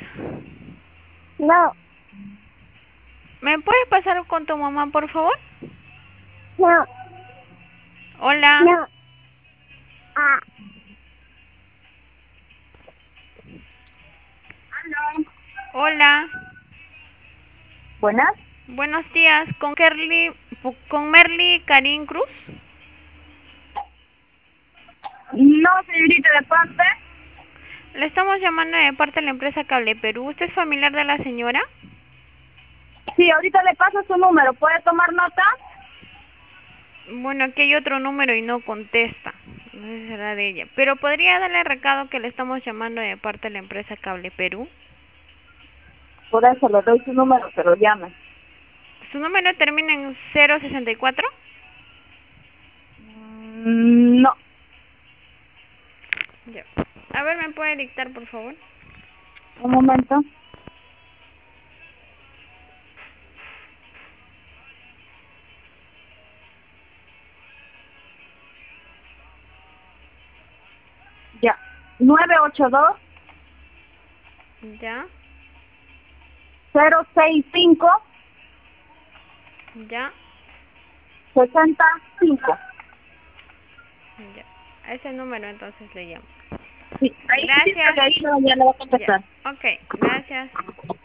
No, ¿Me puedes pasar con tu mamá, por favor? no, Hola. no. Ah, aló. Hola. Buenas. Buenos días. ¿Con Merly Karin Cruz? No, señorita, de parte. Le estamos llamando de parte de la empresa Cable Perú. ¿Usted es familiar de la señora? Sí, ahorita le paso su número. ¿Puede tomar nota? Bueno, aquí hay otro número y no contesta. No sé si será de ella. Pero podría darle recado que le estamos llamando de parte de la empresa Cable Perú. Por eso le doy su número, que lo llame. ¿Su número termina en 064? No. Ya. A ver, ¿me puede dictar, por favor? Un momento. Ya. 982 Ya, 065 ya, 65. ya. A ese número entonces le llamo. Sí, ahí Gracias. insiste que ahí ya le va a Ya. contestar. Ok, gracias.